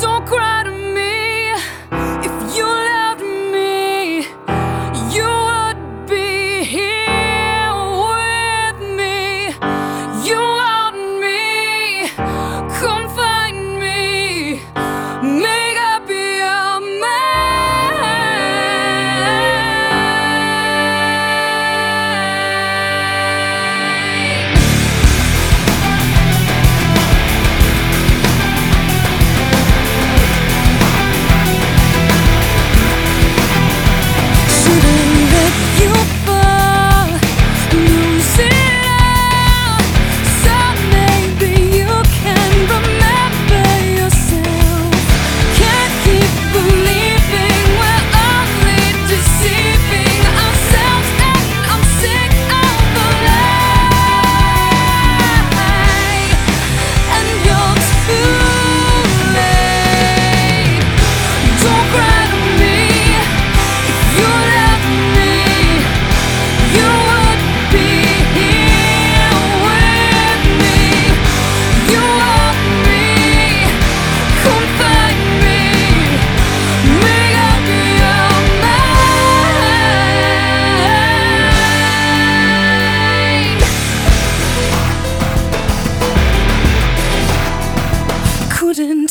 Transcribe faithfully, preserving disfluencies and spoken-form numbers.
Don't cry to me. If you loved me, you would be here with me. You want me, come find me, make up your mind. Shouldn't let you fall, lose it all. So maybe you can remember yourself. Can't keep believing we're only deceiving ourselves, and I'm sick of the lie. And you're too late. Don't cry to me. If you love me, you would be here with me. You want me, come find me, make up your mind. Couldn't